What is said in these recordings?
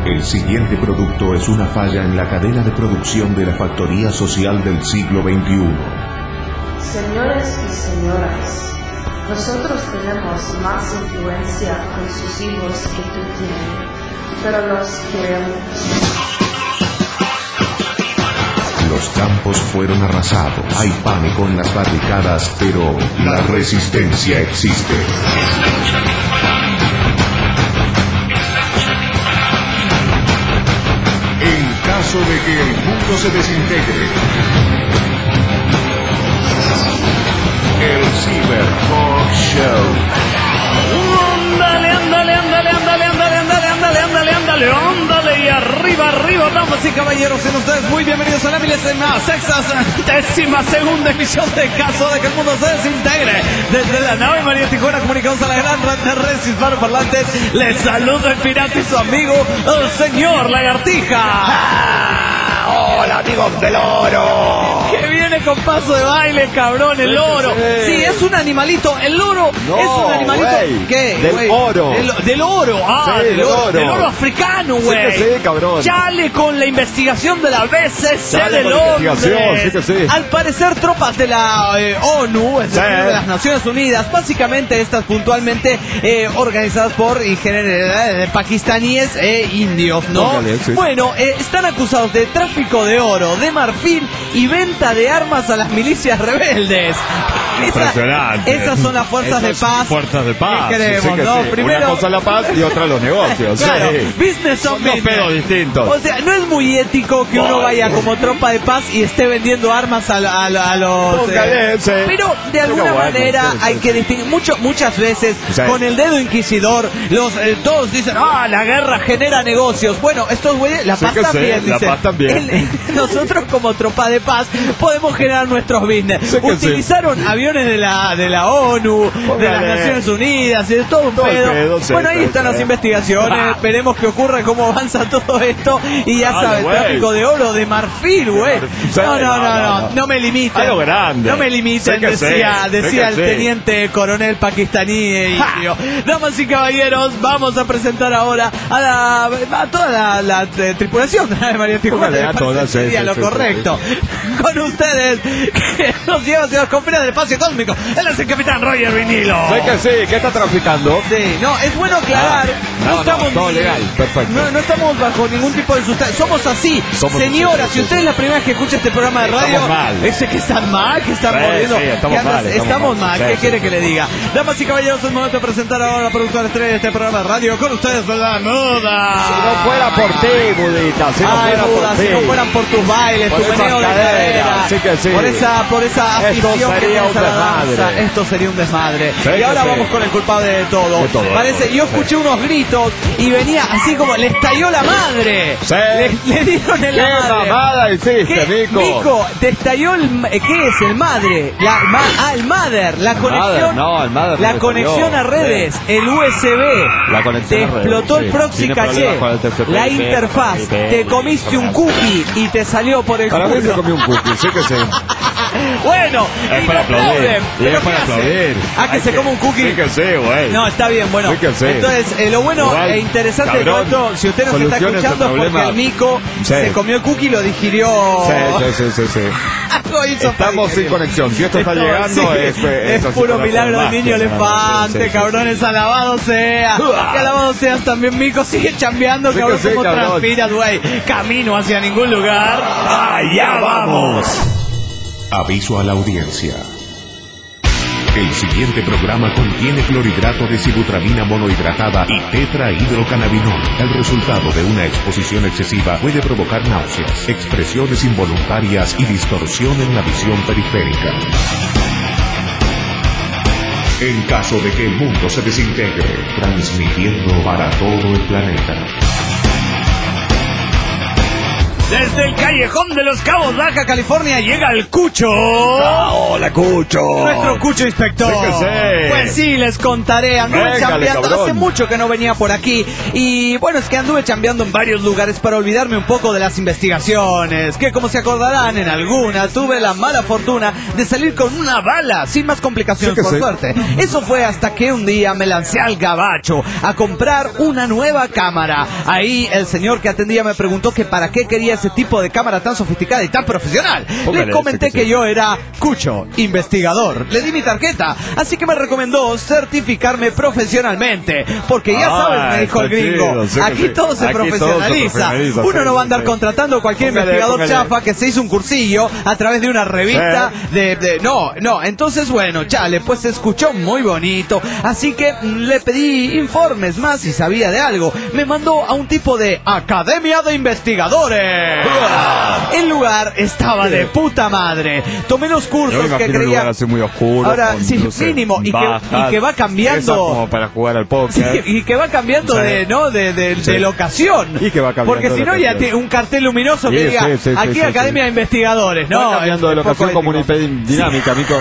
El siguiente producto es una falla en la cadena de producción de la factoría social del siglo XXI. Señores y señoras, nosotros tenemos más influencia con sus hijos que tú tienes, pero los queremos. Los campos fueron arrasados, hay pánico en las barricadas, pero la resistencia existe. En caso de que el mundo se desintegre, el Cyber Talk Show. Ándale, ándale, ándale, ándale, ándale, ándale, ándale, ándale, ándale, ándale, y arriba, arriba, damas y caballeros, sean ustedes muy bienvenidos a la 62ª emisión de Caso de que el mundo se desintegre. Desde la nave María Tijuana comunicamos a la gran red de redes hispanoparlantes. Les saluda el pirata y su amigo, el señor Lagartija. ¡Hola, amigos del oro! Que viene con paso de baile, cabrón, el loro. Sí, es un animalito, el loro no, es un animalito. Wey, ¿Qué? Del wey? oro. Del oro, sí, del oro africano, güey. Sí, que sí, cabrón. Chale con la investigación de la BCC Chale del Londres. Sí, que sí. Al parecer, tropas de la ONU, es decir, de las Naciones Unidas, básicamente estas puntualmente organizadas por pakistaníes e indios, ¿no? Póngale, sí. Bueno, están acusados de tráfico de oro, de marfil y venta de armas a las milicias rebeldes. Impresionante. Esas son las fuerzas de paz. Fuerzas de paz. ¿Qué queremos, sí que no? sí. Primero, una cosa la paz y otra los negocios. claro, sí. business son dos business. pedos distintos. O sea, no es muy ético que uno vaya como tropa de paz y esté vendiendo armas a los... Póngale, sí. Pero de alguna manera sí, hay que distinguir. Muchas veces, sí, con el dedo inquisidor, todos dicen, la guerra genera negocios. Bueno, estos güeyes, la paz también, sí, la dicen. paz también. Nosotros como tropa de paz podemos generar nuestros business. Sí que Utilizaron aviones de la ONU, de las Naciones Unidas y de todo un pedo. Sí, bueno, ahí están las investigaciones. Veremos qué ocurre, cómo avanza todo esto. Y ya sabes, tráfico de oro, de marfil, güey. No me limiten. A lo grande. No me limiten, decía el teniente coronel pakistaní indio. Damas y caballeros, vamos a presentar ahora a toda la tripulación de María Tijuana. Sería lo correcto. Con ustedes, que nos lleva hacia las confines del espacio cósmico. Él es el capitán Roger Vinilo. Sé que sí, ¿qué está traficando? Sí, no, es bueno aclarar. No estamos todo legal, perfecto. No estamos bajo ningún tipo de sustancia. Somos así. Señora, si usted es la primera vez que escucha este programa de radio, ese que están mal, que están mordiendo. Sí, estamos mal. ¿Qué quiere que le diga? Damas y caballeros, es el momento de presentar ahora a la productora estrella de este programa de radio. Con ustedes, la Muda. Si no fuera por ti, Budita, si no fueran por tus bailes, por tu meneo de cadera, sí que sí. por esa afición que tienes a la danza, esto sería un desmadre. Sí, y ahora vamos con el culpable de todo. Parece, yo escuché unos gritos y venía así como, le estalló la madre. Sí. Le dieron en la madre. ¿Qué mamada hiciste, Nico? Nico, te estalló ¿qué es? El madre. El mother. La conexión. El mother. La conexión a redes. El USB. La conexión te a redes. explotó el proxy caché. La interfaz. Te comiste un cookie y te salió por el Para culo. mí se comió un cookie, sí que sí. Bueno, es para aplaudir. Pero es para aplaudir. Que se come un cookie. Sí que sí, güey. No, está bien, bueno. Sí que sí. Entonces, lo bueno igual, e interesante de todo esto, si usted nos está escuchando, es porque el Nico se comió el cookie y lo digirió. Sí. Estamos sin conexión. Si esto está llegando, es puro milagro del niño elefante, cabrones. Alabado sea. Que alabado seas también, Mico. Sigue chambeando, cabrón. Como transpiras, güey. Camino hacia ningún lugar. ¡Allá vamos! Aviso a la audiencia. El siguiente programa contiene clorhidrato de sibutramina monohidratada y tetrahidrocannabinol. El resultado de una exposición excesiva puede provocar náuseas, expresiones involuntarias y distorsión en la visión periférica. En caso de que el mundo se desintegre, transmitiendo para todo el planeta. Desde el callejón de Los Cabos, Baja California, llega el Cucho. ¡Hola, Cucho! Nuestro Cucho inspector. Sí que sé. Pues sí, les contaré. Anduve chambeando. Hace mucho que no venía por aquí. Y bueno, es que anduve chambeando en varios lugares para olvidarme un poco de las investigaciones. Que como se acordarán, en algunas tuve la mala fortuna de salir con una bala, sin más complicaciones, por suerte. Eso fue hasta que un día me lancé al gabacho a comprar una nueva cámara. Ahí el señor que atendía me preguntó que para qué quería ese tipo de cámara tan sofisticada y tan profesional. Le comenté que yo era Cucho, investigador. Le di mi tarjeta, así que me recomendó certificarme profesionalmente. Porque ya sabes, me dijo el gringo, aquí todo se profesionaliza. Uno no va a andar contratando a cualquier investigador chafa que se hizo un cursillo a través de una revista No, entonces bueno, chale, pues se escuchó muy bonito. Así que le pedí informes más si sabía de algo. Me mandó a un tipo de Academia de Investigadores. El lugar estaba de puta madre. Tomé los cursos que creía. Un lugar así muy oscuro. Ahora, sí, mínimo. Y que va cambiando. Como para jugar al póker. Sí, y que va cambiando de locación. Y que va cambiando. Porque si no, ya tiene un cartel luminoso que diga aquí Academia de Investigadores. No, va cambiando de locación como una dinámica, amigo.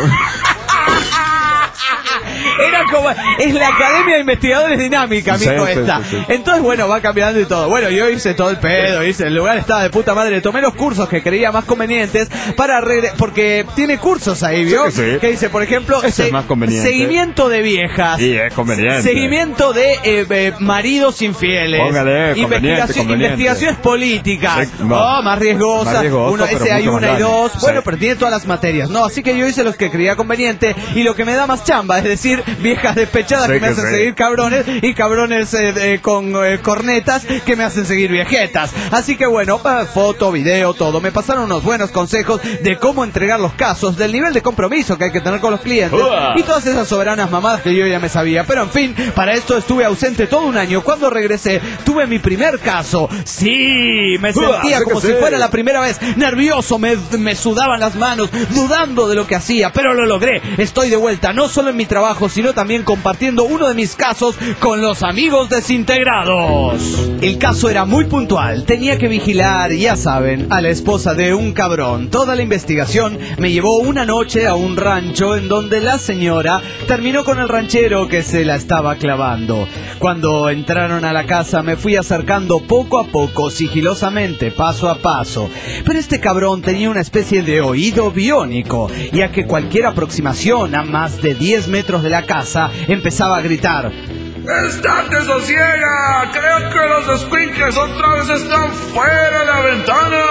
Era como, es la Academia de Investigadores Dinámica, amigo, esta. Entonces, bueno, va cambiando y todo. Bueno, yo hice todo el pedo, el lugar estaba de puta madre. Tomé los cursos que creía más convenientes porque tiene cursos ahí, ¿vio? Que dice, por ejemplo, es más conveniente. Seguimiento de viejas. Sí, es conveniente. Seguimiento de maridos infieles. Póngale, investigaciones políticas. Más riesgosas. Hay una y dos. Bueno, pero tiene todas las materias, ¿no? Así que yo hice los que creía conveniente y lo que me da más chamba, es decir, viejas despechadas que me hacen seguir cabrones y cabrones con cornetas que me hacen seguir viejetas. Así que bueno, foto, video, todo. Me pasaron unos buenos consejos de cómo entregar los casos, del nivel de compromiso que hay que tener con los clientes y todas esas soberanas mamadas que yo ya me sabía. Pero en fin, para esto estuve ausente todo un año. Cuando regresé, tuve mi primer caso. Sí, me sentía como si fuera la primera vez. Nervioso, me sudaban las manos, dudando de lo que hacía, pero lo logré. Estoy de vuelta, no solo en mi trabajo, sino también compartiendo uno de mis casos con los amigos desintegrados. El caso era muy puntual. Tenía que vigilar, ya saben, a la esposa de un cabrón. Toda la investigación me llevó una noche a un rancho en donde la señora terminó con el ranchero que se la estaba clavando. Cuando entraron a la casa me fui acercando poco a poco, sigilosamente, paso a paso. Pero este cabrón tenía una especie de oído biónico, ya que cualquier aproximación a más de 10 metros de la casa empezaba a gritar: ¡Estate sosiega! ¡Creo que los squinkles otra vez están fuera de la ventana!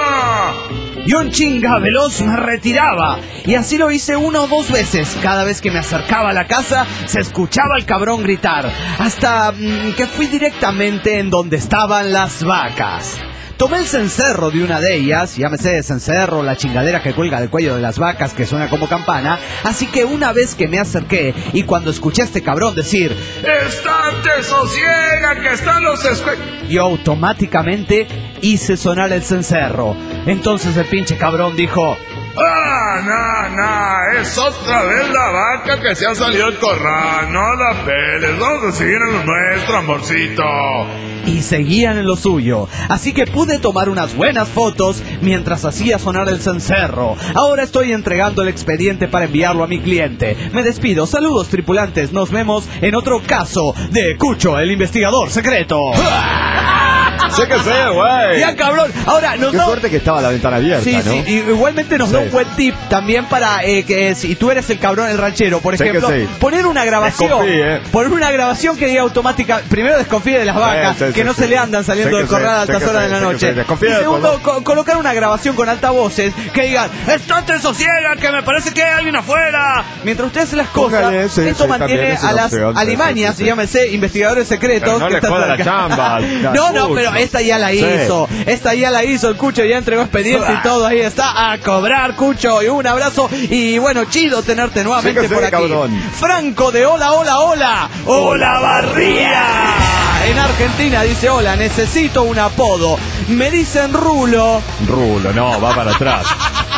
Y un chinga veloz me retiraba. Y así lo hice 1 o 2 veces. Cada vez que me acercaba a la casa, se escuchaba al cabrón gritar. Hasta que fui directamente en donde estaban las vacas. Tomé el cencerro de una de ellas, llámese cencerro, la chingadera que cuelga del cuello de las vacas que suena como campana. Así que una vez que me acerqué y cuando escuché a este cabrón decir: ¡estate sosiega, que están los yo automáticamente hice sonar el cencerro. Entonces el pinche cabrón dijo: es otra vez la vaca que se ha salido del corral, no la peles, vamos a seguir en lo nuestro, amorcito. Y seguían en lo suyo, así que pude tomar unas buenas fotos mientras hacía sonar el cencerro. Ahora estoy entregando el expediente para enviarlo a mi cliente. Me despido, saludos tripulantes, nos vemos en otro caso de Cucho, el investigador secreto. Sé que sé, güey. Ya, cabrón. Ahora nos da... suerte que estaba la ventana abierta, sí, ¿no? Sí, y igualmente nos da un buen tip también para que si tú eres el cabrón, el ranchero, por ejemplo, poner una grabación. Poner una grabación que diga automática. Primero, desconfíe de las vacas, que no se le andan saliendo del corral a altas horas de la noche. Y segundo, colocar una grabación con altavoces que digan: estate sosiega, que me parece que hay alguien afuera. Mientras usted hace las cosas, esto mantiene a las alimañas, llámese investigadores secretos. Pero no le joda la chamba. No, pero esta ya la hizo. Esta ya la hizo el Cucho, ya entregó expediente y todo. Ahí está, a cobrar, Cucho. Y un abrazo. Y bueno, chido tenerte nuevamente por aquí. Cabrón. Franco de Hola, Hola, Hola. Hola, Barría. En Argentina dice: hola, necesito un apodo. Me dicen Rulo. Rulo, no, va para atrás.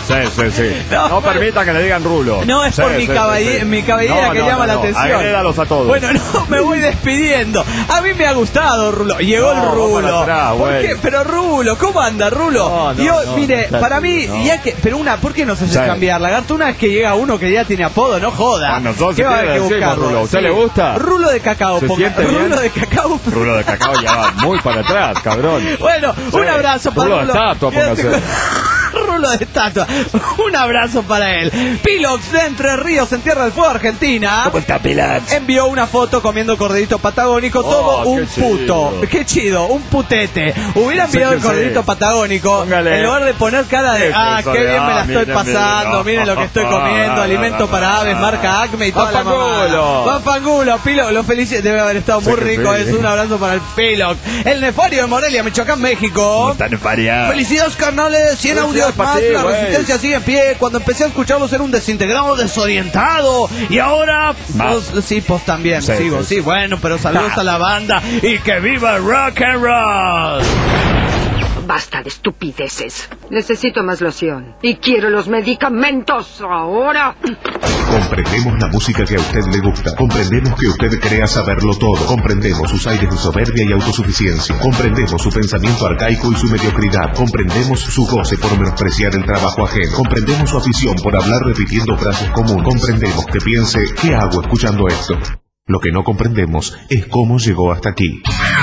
Sí. No permita que le digan rulo. No es por mi cabellera que llama la atención. Agrégalos a todos. Bueno, no, me voy despidiendo. A mí me ha gustado Rulo. Llegó el Rulo. Atrás, ¿Por qué? Pero Rulo, ¿cómo anda Rulo? Mire, para mí, pero ¿por qué no se hace cambiar, Lagarto? Una vez que llega uno que ya tiene apodo, no joda. ¿Qué va a haber que buscar? Rulo. ¿A usted le gusta? Rulo de cacao. Rulo de cacao. Rulo de cacao ya va muy para atrás, cabrón. Bueno, un abrazo para Rulo de estatua, póngase. Rulo de estatua. Un abrazo para él. Pilox de Entre Ríos, en Tierra del Fuego, Argentina. ¿Cómo está Pilox? Envió una foto comiendo corderito patagónico. Todo un puto. Qué chido, un putete. Hubiera enviado el corderito patagónico. Póngale. En lugar de poner cara de qué bien me la estoy pasando. Miren lo que estoy comiendo. Alimento para aves, marca Acme y toda la mamada. Papangulo, Pilox, lo felicito. Debe haber estado muy rico. Es un abrazo para el Pilox. El Nefario de Morelia, Michoacán, México. ¿Cómo está Nefaria? Felicidades, carnales. 100 audios más. La resistencia sigue en pie. Cuando empecé a escucharlos era un desintegrado, desorientado. Y ahora, pues también sigo. Sí, bueno, pero saludos a la banda. Y que viva el rock and roll. Basta de estupideces. Necesito más loción. Y quiero los medicamentos ahora. Comprendemos la música que a usted le gusta. Comprendemos que usted crea saberlo todo. Comprendemos sus aires de soberbia y autosuficiencia. Comprendemos su pensamiento arcaico y su mediocridad. Comprendemos su goce por menospreciar el trabajo ajeno. Comprendemos su afición por hablar repitiendo frases comunes. Comprendemos que piense, ¿qué hago escuchando esto? Lo que no comprendemos es cómo llegó hasta aquí.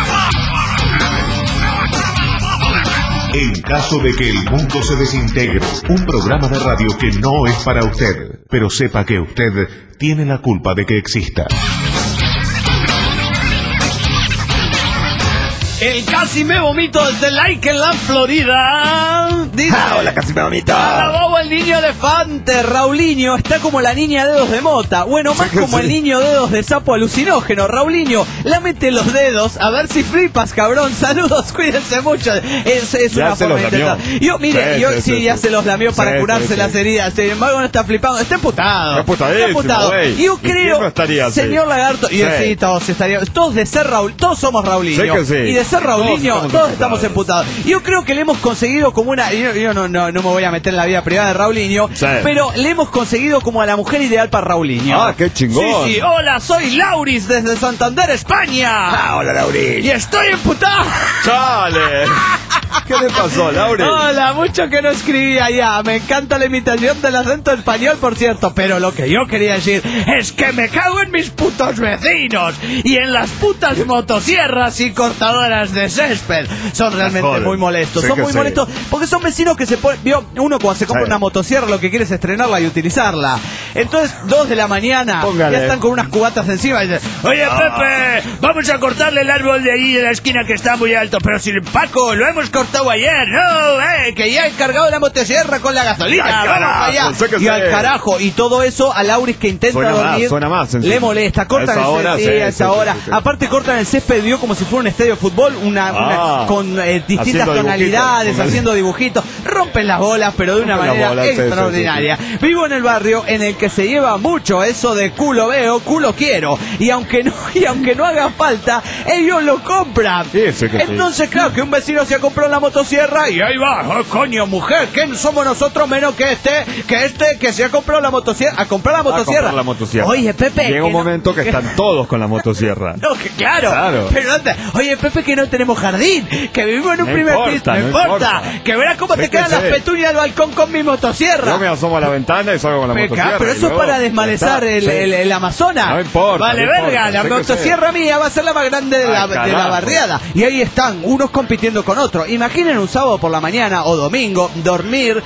En caso de que el mundo se desintegre, un programa de radio que no es para usted, pero sepa que usted tiene la culpa de que exista. El Casi Me Vomito desde Lakeland, Florida. Dice, hola, Casi Me Vomito. Alabó el niño elefante. Raulinho está como la niña dedos de mota. Bueno, más como el niño dedos de sapo alucinógeno. Raulinho, lámete los dedos a ver si flipas, cabrón. Saludos, cuídense mucho. Es una forma de intentar. Ya se los lamió para curarse las heridas. Sin embargo, no está flipando. Está emputado. Está emputado. Yo creo, señor Lagarto, todos de ser Raúl, todos somos Raulinho. Y de ser Raulinho, todos estamos emputados. Yo creo que le hemos conseguido como una... Yo no me voy a meter en la vida privada de Raulinho, pero le hemos conseguido como a la mujer ideal para Raulinho. Ah, qué chingón. Sí, hola, soy Lauris desde Santander, España. Hola, Lauris. Y estoy emputado. ¡Chale! ¿Qué le pasó, Lauris? Hola, mucho que no escribía ya. Me encanta la imitación del acento español, por cierto. Pero lo que yo quería decir es que me cago en mis putos vecinos y en las putas motosierras y cortadoras de césped. Son realmente muy molestos. Son muy molestos porque son vecinos que se ponen... Uno cuando se compra una motosierra lo que quiere es estrenarla y utilizarla. Entonces, 2 de la mañana, ya están con unas cubatas encima y dicen: oye, Pepe, vamos a cortarle el árbol de ahí de la esquina que está muy alto. Pero si Paco, lo hemos cortado ayer. No, que ya he cargado la motosierra con la gasolina. Vamos allá. Y al carajo. Y todo eso a Lauris, que intenta dormir, le molesta. Cortan el césped a esa hora. Aparte cortan el césped como si fuera un estadio de fútbol, con distintas tonalidades, haciendo dibujitos. Rompen las bolas, pero de una manera extraordinaria. Vivo en el barrio en el que se lleva mucho eso de culo veo, culo quiero. Y aunque no haga falta, ellos lo compran. Entonces, claro, que un vecino se ha comprado la motosierra y ahí va: oh, coño, mujer, ¿quién somos nosotros menos que que se ha comprado la motosierra? A comprar la motosierra. Oye, Pepe, llega un momento que están todos con la motosierra. No, que claro. Pero oye, Pepe, que no tenemos jardín, que vivimos en un primer piso. No importa. Que verás cómo te quedan las petunias del balcón con mi motosierra. Yo me asomo a la ventana y salgo con la motosierra. Pero eso es para desmalezar el Amazonas. No importa. Vale, verga, la motosierra mía va a ser la más grande de la barriada. Y ahí están, unos compitiendo con otros. Imaginen un sábado por la mañana o domingo, dormir,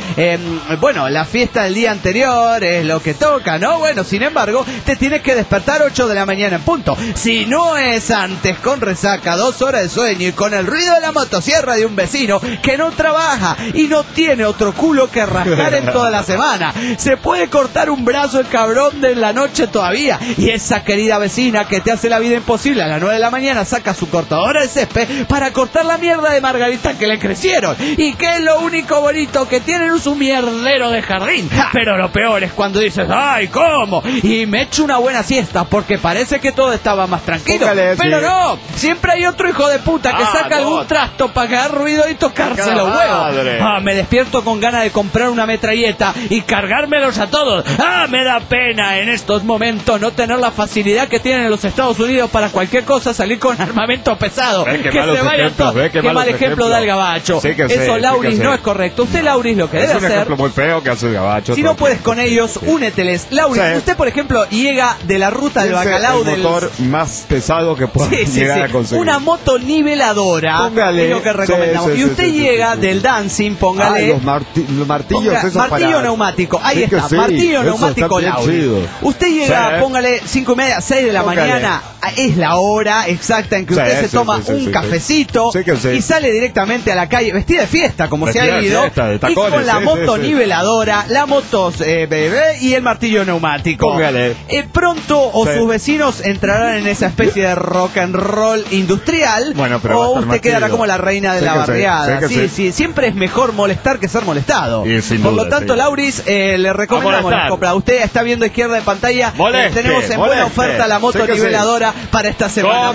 la fiesta del día anterior es lo que toca, ¿no? Bueno, sin embargo, te tienes que despertar 8 de la mañana en punto. Si no es antes, con resaca, 2 horas de sueño y con el ruido de la motosierra de un vecino que no trabaja y no tiene otro culo que rascar en toda la semana. Se puede cortar un brazo el cabrón de la noche todavía. Y esa querida vecina que te hace hace la vida imposible a las 9 de la mañana, saca su cortadora de césped para cortar la mierda de margarita que le crecieron. Y que es lo único bonito que tienen, es un mierdero de jardín. Pero lo peor es cuando dices, ¡ay, cómo! Y me echo una buena siesta porque parece que todo estaba más tranquilo. Pero no, siempre hay otro hijo de puta que saca algún trasto para que haga ruido y tocarse los huevos. Me despierto con ganas de comprar una metralleta y cargármelos a todos. Me da pena en estos momentos no tener la facilidad que tienen en los Estados Unidos para cualquier cosa salir con armamento pesado. Que se vayan todos. Qué mal ejemplo da el gabacho. Eso, Lauris, no es correcto. Usted, Lauris, lo que debe hacer... Es un ejemplo muy feo que hace el gabacho. Si no puedes con ellos, úneteles. Lauris, usted, por ejemplo, llega de la ruta del bacalao del... motor más pesado que pueda llegar a conseguir. Una moto niveladora. Póngale. Es lo que recomendamos. Y usted llega del dancing, póngale... los martillos esos martillo neumático. Ahí está, martillo neumático Lauris. Usted llega, póngale 5:30, 6 de la mañana. Es la hora exacta en que usted se toma un cafecito y sale directamente a la calle vestida de fiesta, como se ha ido, y con la moto niveladora, la moto y el martillo neumático. Pronto sus vecinos entrarán en esa especie de rock and roll industrial, o usted quedará como la reina de la barriada. Sí, siempre es mejor molestar que ser molestado. Por lo tanto, Lauris, le recomendamos la compra. Usted está viendo a izquierda de pantalla, tenemos en buena oferta la moto niveladora para esta semana.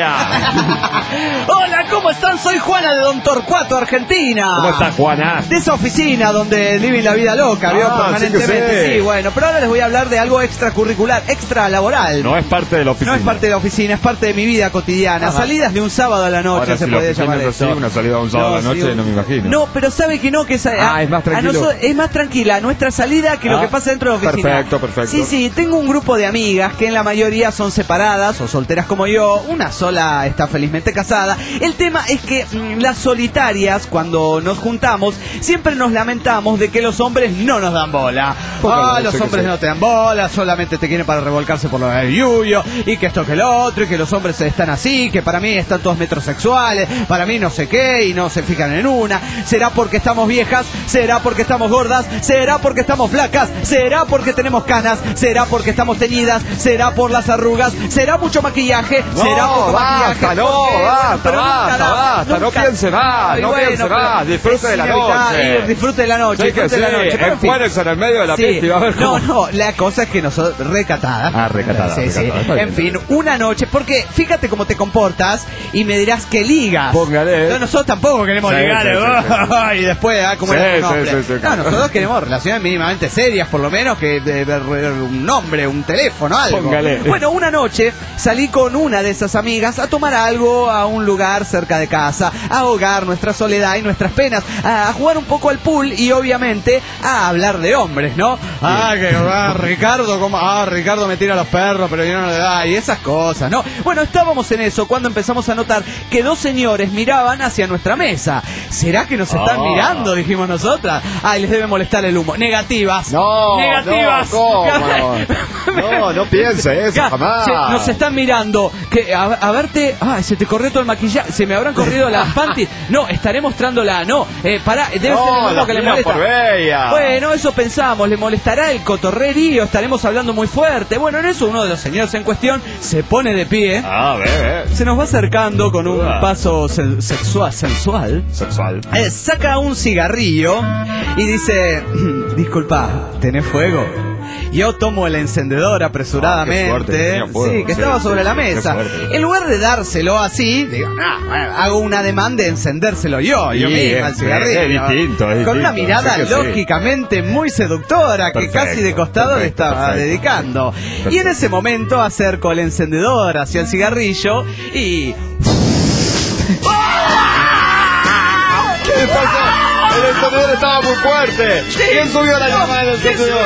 Hola, ¿cómo están? Soy Juana de Don Torcuato, Argentina. ¿Cómo estás, Juana? De esa oficina donde viven la vida loca, ¿vio? Permanentemente. Sí, bueno, pero ahora les voy a hablar de algo extracurricular, extralaboral. No es parte de la oficina. No es parte de la oficina, es parte de mi vida cotidiana. Salidas de un sábado a la noche, ahora, se puede llamar eso. Una salida de un sábado a la noche, no me imagino. No, pero sabe que no, que es más tranquilo. Es más tranquila nuestra salida que lo que pasa dentro de la oficina. Perfecto. Sí, tengo un grupo de amigas que en la mayoría son separadas o solteras como yo, una sola está felizmente casada. El tema es que las solitarias, cuando nos juntamos, siempre nos lamentamos de que los hombres no nos dan bola. Los hombres no te dan bola, solamente te quieren para revolcarse por lo del yuyo, y que esto que lo otro, y que los hombres están así, que para mí están todos metrosexuales, para mí no sé qué, y no se fijan en una. ¿Será porque estamos viejas? ¿Será porque estamos gordas? ¿Será porque estamos flacas? ¿Será porque tenemos canas? ¿Será porque estamos teñidas? ¿Será por las arrugas? ¿Será mucho maquillaje? ¿Será poco maquillaje? No piense más, disfrute de la noche. Disfrute de la noche. Enfórense en el medio de la pista y va a ver cómo... No, la cosa es que nosotros, recatada. Recatada. Sí. En fin, una noche, porque fíjate cómo te comportas y me dirás que ligas. Póngale. Nosotros tampoco queremos ligar. Y después, como nosotros queremos relaciones mínimamente serias, por lo menos, que un nombre, un teléfono, algo. Póngale. Bueno, una noche salí con una de esas amigas a tomar algo a un lugar cerca de casa, a ahogar nuestra soledad y nuestras penas, a jugar un poco al pool y obviamente a hablar de hombres, ¿no? Ricardo me tira a los perros, pero yo no le da, y esas cosas, ¿no? Bueno, estábamos en eso cuando empezamos a notar que dos señores miraban hacia nuestra mesa. ¿Será que nos están mirando? Dijimos nosotras. Les debe molestar el humo. Negativas. Negativas. No piense eso, jamás. Nos están mirando. Que a verte. Se te corrió todo el maquillaje. Se me habrán corrido las panties. No, estaré mostrándola. No, debe ser el humo que le molesta. Bueno, eso pensamos. ¿Le molestará el cotorrerío? Estaremos hablando muy fuerte. Bueno, en eso uno de los señores en cuestión se pone de pie. Se nos va acercando con un paso sensual. Saca un cigarrillo y dice: disculpa, ¿tenés fuego? Yo tomo el encendedor apresuradamente, que estaba sobre la mesa. En lugar de dárselo así, digo, hago un ademán de encendérselo yo misma el cigarrillo. Es distinto. Con una mirada lógicamente muy seductora que casi de costado le estaba dedicando. Y en ese momento acerco el encendedor hacia el cigarrillo y... ¿Qué pasó? El encendedor estaba muy fuerte. ¿Quién subió la llama del encendedor?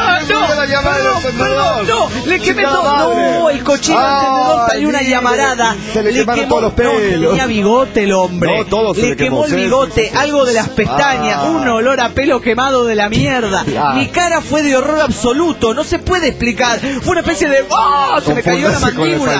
Le quemé todo. No, el cochino encendedor salió una llamarada. Se le quemaron todos los pelos. No tenía bigote el hombre. No, todo se le quemó el bigote, algo de las pestañas, un olor a pelo quemado de la mierda. Mi cara fue de horror absoluto, no se puede explicar. Fue una especie de se me cayó la mandíbula.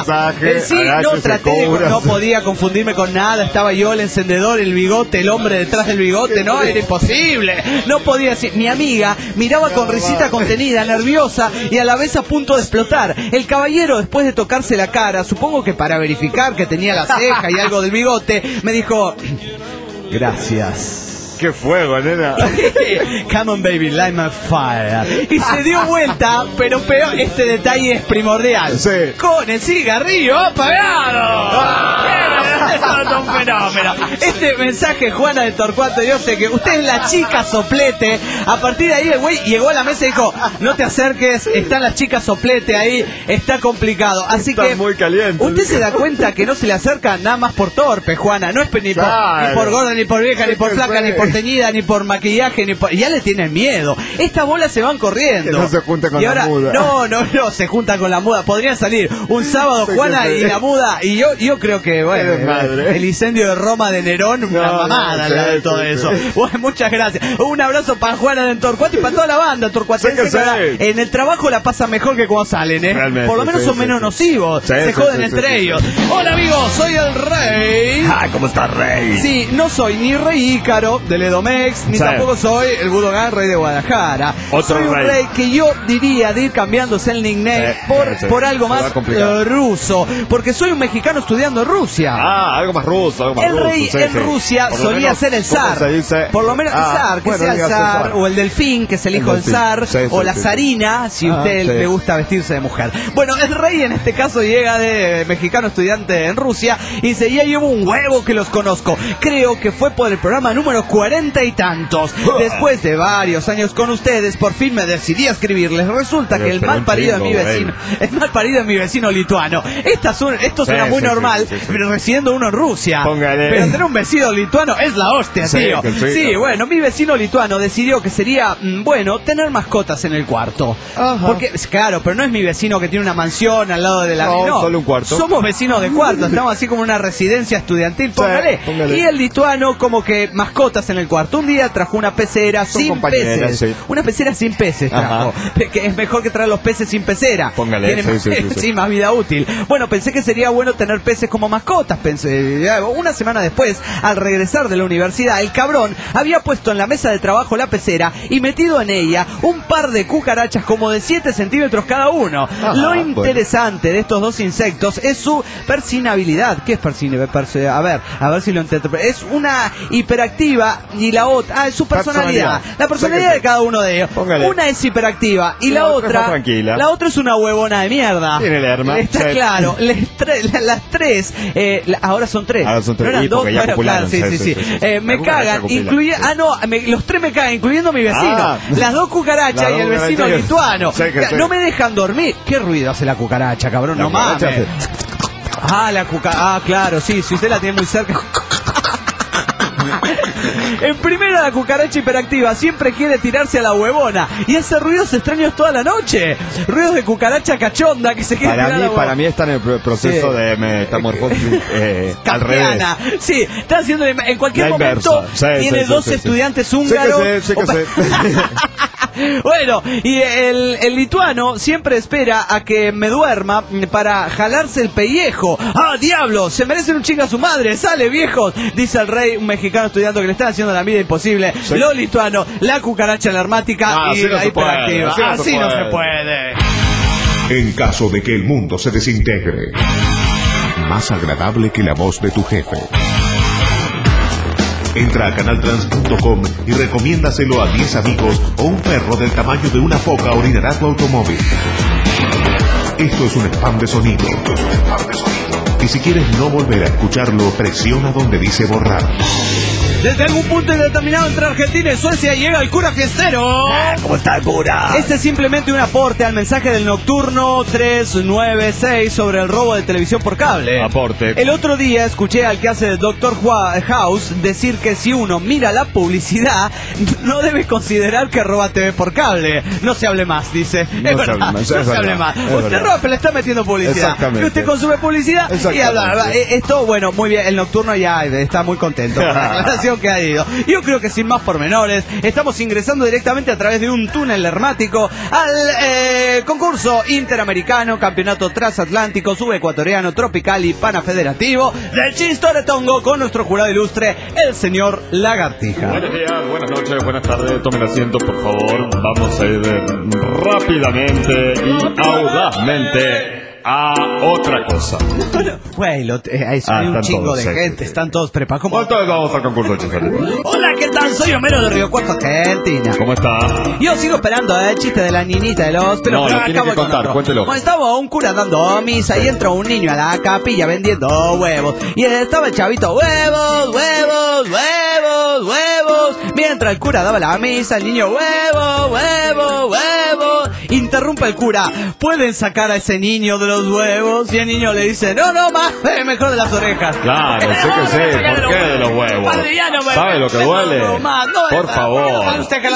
No podía confundirme con nada. Estaba yo, el encendedor, el bigote, el hombre detrás del bigote, ¿no? no, era imposible. No podía decir. Mi amiga miraba con risita contenida, nerviosa y a la vez a punto de explotar. El caballero, después de tocarse la cara, supongo que para verificar que tenía la ceja y algo del bigote, me dijo: gracias. ¡Qué fuego, nena! Come on, baby, light my fire. Y se dio vuelta, pero peor, este detalle es primordial. Sí. Con el cigarrillo apagado. Es un fenómeno. Este mensaje, Juana de Torcuato, yo sé que usted es la chica soplete. A partir de ahí el güey llegó a la mesa y dijo: no te acerques, están las chicas soplete ahí, está complicado. Así está que muy caliente. Usted se da cuenta que no se le acerca nada más por torpe, Juana. No es ni por gorda, ni por vieja, ni por flaca, ni por teñida, ni por maquillaje, ni por... Ya le tienen miedo. Estas bolas se van corriendo. Que no se junte con y ahora, la muda. No, se juntan con la muda. Podrían salir un sábado, Juana y la muda. Y yo creo que, bueno, el incendio de Roma de Nerón, una mamada al lado de todo eso. Bueno, muchas gracias. Un abrazo para Juana de Torcuato y para toda la banda torcuatense. En el trabajo la pasan mejor que cuando salen, ¿eh? Realmente, por lo menos son menos nocivos. Se joden entre ellos. Hola, amigos, soy el Rey. ¿Cómo está, Rey? Sí, no soy ni Rey Ícaro del Edomex, ni tampoco soy el Budogan, Rey de Guadalajara. Otro soy un rey que yo diría de ir cambiándose el nickname por algo más ruso, porque soy un mexicano estudiando en Rusia. Algo más ruso, algo más el rey ruso, en Rusia solía ser el zar. Por lo menos el zar, que sea el zar, o el delfín, que es el hijo del zar, o la zarina, si a usted le gusta vestirse de mujer. Bueno, el rey en este caso llega de mexicano estudiante en Rusia y dice: ya llevo un huevo que los conozco. Creo que fue por el programa número 40 y tantos. Después de varios años con ustedes, por fin me decidí a escribirles. Resulta que el mal parido de mi vecino lituano. Esto suena muy normal, pero residiendo uno en Rusia. Póngale. Pero tener un vecino lituano es la hostia, tío. Sí, bueno, mi vecino lituano decidió que sería bueno tener mascotas en el cuarto. Porque, claro, pero no es mi vecino que tiene una mansión al lado de la... No, solo un cuarto. Somos vecinos de cuarto, estamos así como una residencia estudiantil, póngale. Y el lituano como que mascotas en el cuarto. Un día trajo una pecera sin peces. Sí. Una pecera sin peces trajo. Que es mejor que traer los peces sin pecera. Póngale. Sí, más vida útil. Bueno, pensé que sería bueno tener peces como mascotas, pensé. Una semana después, al regresar de la universidad, el cabrón había puesto en la mesa de trabajo la pecera y metido en ella un par de cucarachas como de 7 centímetros cada uno. Lo interesante de estos dos insectos es su persinabilidad. ¿Qué es a ver si lo entiendo. Es una hiperactiva y la otra... es su personalidad. La personalidad de cada uno de ellos. Póngale. Una es hiperactiva y la otra... La otra es una huevona de mierda. Tiene el herma. Está claro. Las tres... ahora son tres. Ahora son tres. No eran dos. Bueno, claro, sí. Me cagan. Los tres me cagan, incluyendo mi vecino. Las dos cucarachas y el vecino lituano. No me dejan dormir. ¿Qué ruido hace la cucaracha, cabrón? No mames. Claro, sí, si usted la tiene muy cerca. En primera, la cucaracha hiperactiva siempre quiere tirarse a la huevona y hace ruidos extraños toda la noche. Ruidos de cucaracha cachonda que se quiere tirar a la huevona. Para mí está en el proceso de metamorfosis al revés. Sí, está haciendo en cualquier momento. Tiene dos estudiantes húngaros. Bueno, y el lituano siempre espera a que me duerma para jalarse el pellejo. ¡Ah, diablo! Se merecen un chinga a su madre. ¡Sale, viejos! Dice el rey, un mexicano estudiante que le están haciendo la vida imposible. Lo lituano, la cucaracha alarmática y la hiperactiva. Así no se puede. En caso de que el mundo se desintegre, más agradable que la voz de tu jefe. Entra a canaltrans.com y recomiéndaselo a 10 amigos o un perro del tamaño de una foca orinará tu automóvil. Esto es un spam de sonido. Y si quieres no volver a escucharlo, presiona donde dice borrar. Desde algún punto indeterminado entre Argentina y Suecia llega el cura fiestero. ¿Cómo está el cura? Este es simplemente un aporte al mensaje del nocturno 396 sobre el robo de televisión por cable. Aporte. El otro día escuché al que hace el Dr. House decir que si uno mira la publicidad, no debe considerar que roba TV por cable. No se hable más, dice. No se hable más. Usted roba, pero le está metiendo publicidad. Exactamente. Que usted consume publicidad y habla. Esto, bueno, muy bien. El nocturno ya está muy contento con la aclaración creo que ha ido. Yo creo que sin más pormenores, estamos ingresando directamente a través de un túnel hermático al concurso interamericano, campeonato transatlántico, subecuatoriano, tropical y panafederativo del Chistoretongo con nuestro jurado ilustre, el señor Lagartija. Buenos días, buenas noches, buenas tardes. Tomen asiento, por favor. Vamos a ir rápidamente y audazmente a otra cosa. Güey, hay un chingo de gente, están todos preparados. Entonces vamos al concurso de Chistoretón. Hola, ¿qué tal? Soy Homero de Río Cuarto, Argentina. ¿Cómo está? Yo sigo esperando el chiste de la niñita de los... No, lo tiene que contar, cuéntelo. Bueno, estaba un cura dando misa y entró un niño a la capilla vendiendo huevos. Y estaba el chavito, huevos, huevos, huevos, huevos. Mientras el cura daba la misa, el niño, huevos, huevos, huevos. Interrumpe el cura, ¿pueden sacar a ese niño de los huevos? Y el niño le dice, no, más, mejor de las orejas. Claro, sé que sé, ¿por qué de los huevos? ¿Sabe lo que duele? Por favor.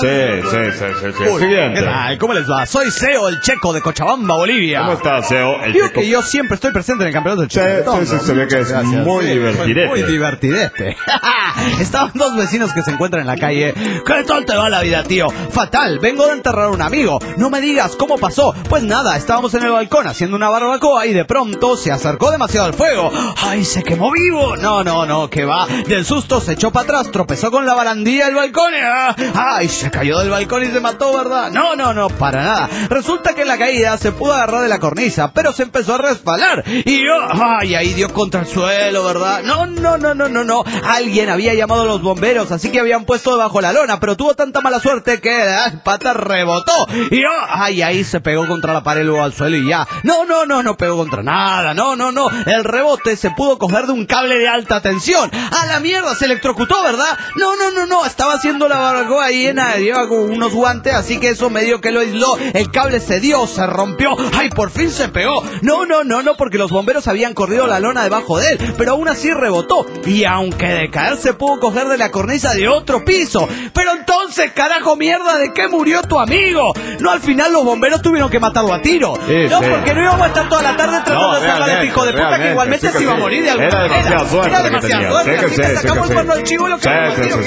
Sí. Siguiente. ¿Cómo les va? Soy Seo, el checo de Cochabamba, Bolivia. ¿Cómo está, Seo? Digo que yo siempre estoy presente en el campeonato del Chistoretón. Sí, se ve que es muy divertidete. Muy divertidete. Estaban dos vecinos que se encuentran en la calle. ¿Qué tal te va la vida, tío? Fatal, vengo de enterrar a un amigo. No me digas cómo pasó. Pues nada, estábamos en el balcón haciendo una barbacoa y de pronto se acercó demasiado al fuego. ¡Ay, se quemó vivo! No, que va. Del susto se echó para atrás, tropezó con la barandilla del balcón y... ¡ay, se cayó del balcón y se mató, ¿verdad? No, para nada. Resulta que en la caída se pudo agarrar de la cornisa, pero se empezó a resbalar. Y ahí dio contra el suelo, ¿verdad? No. Alguien había llamado a los bomberos, así que habían puesto debajo la lona, pero tuvo tanta mala suerte que la pata rebotó. Y ahí se pegó contra la pared, luego al suelo y ya. No pegó contra nada, no. El rebote se pudo coger de un cable de alta tensión. ¡A la mierda! Se electrocutó, ¿verdad? No. Estaba haciendo la barbacoa llena, lleva unos guantes, así que eso medio que lo aisló. El cable se dio, se rompió. ¡Ay, por fin se pegó! No, porque los bomberos habían corrido la lona debajo de él, pero aún así rebotó. Y aunque de caer se pudo coger de la cornisa de otro piso. Pero entonces, carajo, mierda, ¿de qué murió tu amigo? No, al final los bomberos tuvieron que matarlo a tiro. Porque no íbamos a estar toda la tarde tratando de salvar a este hijo de puta que igualmente se iba a morir de alguna manera. Era demasiada suerte. Así que sacamos el cuerno del chivo y lo que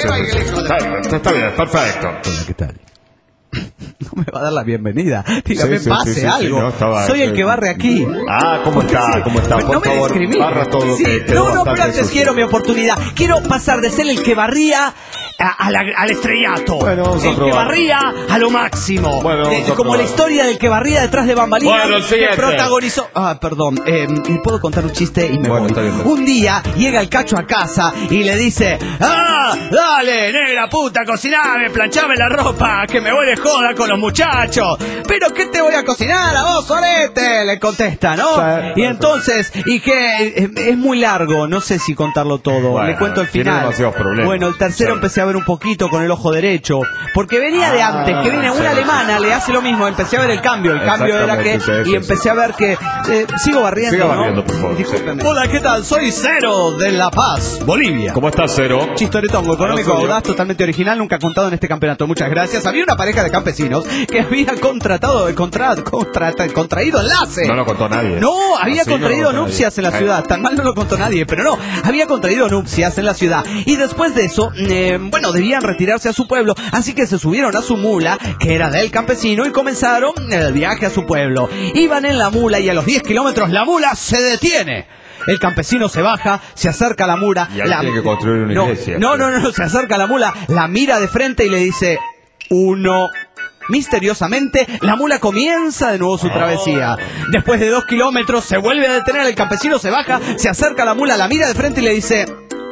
está bien, perfecto. Hola, ¿qué tal? No me va a dar la bienvenida. Dígame, pase algo. Soy el que barre aquí. ¿Cómo está? Por favor, barra todo lo que quedó. No, pero antes quiero mi oportunidad. Quiero pasar de ser el que barría al estrellato. Bueno, vamos a probar. El que barría a lo máximo. Bueno, como la historia del que barría detrás de bambalinas. Bueno, que protagonizó. Perdón. ¿Puedo contar un chiste y me voy? Está bien. Un día llega el cacho a casa y le dice: dale, negra puta, cociname, planchame la ropa, que me voy de joda con los muchachos. ¿Pero qué te voy a cocinar a vos, sorete? Le contesta, ¿no? Y entonces, y que es muy largo, no sé si contarlo todo. Bueno, le cuento el tiene final. demasiados problemas. Bueno, el tercero empecé a ver un poquito con el ojo derecho, porque venía de antes, que viene una alemana, le hace lo mismo, empecé a ver el cambio era que, y empecé a ver que, sigo barriendo, Siga ¿no? barriendo, por favor. Discúlpeme. Hola, ¿qué tal? Soy Cero de La Paz, Bolivia. ¿Cómo estás, Cero? Chistoretongo, económico, Bueno, audaz, totalmente original, nunca contado en este campeonato. Muchas gracias. Había una pareja de campesinos que había contraído enlace. No lo contó nadie. No, había Así contraído no lo contó nupcias en la nadie. ciudad. Tan mal no lo contó nadie, pero no. Había contraído nupcias en la ciudad. Y después de eso, debían retirarse a su pueblo. Así que se subieron a su mula, que era del campesino, y comenzaron el viaje a su pueblo. Iban en la mula y a los 10 kilómetros la mula se detiene. El campesino se baja, se acerca a la mula. Y ahí tiene que construir una iglesia. No, se acerca a la mula, la mira de frente y le dice: 1. Misteriosamente, la mula comienza de nuevo su travesía. Después de 2 kilómetros, se vuelve a detener. El campesino se baja, se acerca a la mula, la mira de frente y le dice: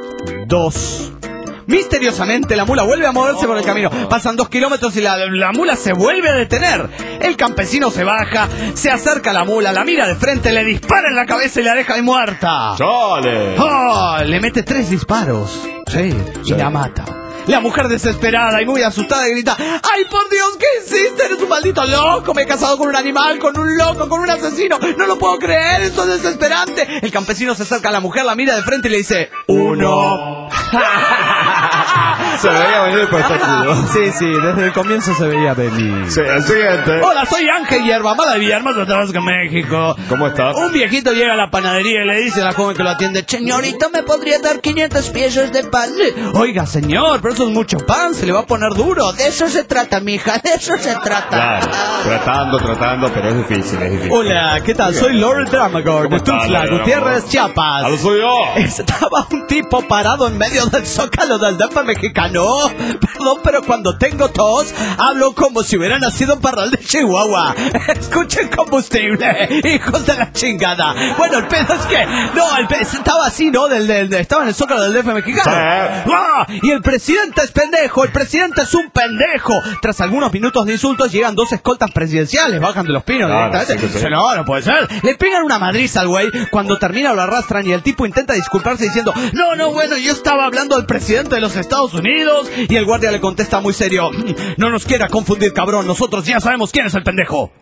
2. Misteriosamente, la mula vuelve a moverse por el camino. Pasan 2 kilómetros y la mula se vuelve a detener. El campesino se baja, se acerca a la mula, la mira de frente, le dispara en la cabeza y la deja ahí muerta. ¡Chale! Le mete 3 disparos. Sí, y la mata. La mujer desesperada y muy asustada grita: ¡ay, por Dios, qué hiciste! ¡Eres un maldito loco! Me he casado con un animal, con un loco, con un asesino. ¡No lo puedo creer! ¡Esto es desesperante! El campesino se acerca a la mujer, la mira de frente y le dice: 1. Se veía venir, pero está chido. Sí, desde el comienzo se veía venir. Sí, el siguiente. Hola, soy Ángel Hierba Mala de Villahermosa, Tabasco, México. ¿Cómo estás? Un viejito llega a la panadería y le dice a la joven que lo atiende: señorita, ¿me podría dar 500 pesos de pan? Oiga, señor, pero eso es mucho pan, se le va a poner duro. De eso se trata, mija, de eso se trata. Claro, tratando, pero es difícil. Hola, ¿qué tal? Soy Lord Dramagor de Tuxtla Gutiérrez, Chiapas. ¡A lo suyo! Estaba un tipo parado en medio del zócalo del DF mexicano. Perdón, pero cuando tengo tos, hablo como si hubiera nacido en Parral de Chihuahua. Escuchen combustible, hijos de la chingada. Bueno, el pedo es que... No, el pedo estaba así, ¿no? Estaba en el zócalo del DF mexicano. Sí. ¡Ah! Y el presidente es pendejo, el presidente es un pendejo. Tras algunos minutos de insultos, llegan dos escoltas presidenciales, bajan de los pinos directamente. Sí. Dicen, no puede ser. Le pegan una madriza al güey. Cuando termina lo arrastran y el tipo intenta disculparse diciendo: no, bueno, yo estaba hablando al presidente de los Estados Unidos. Y el guardia le contesta muy serio: no nos quiera confundir, cabrón, nosotros ya sabemos quién es el pendejo.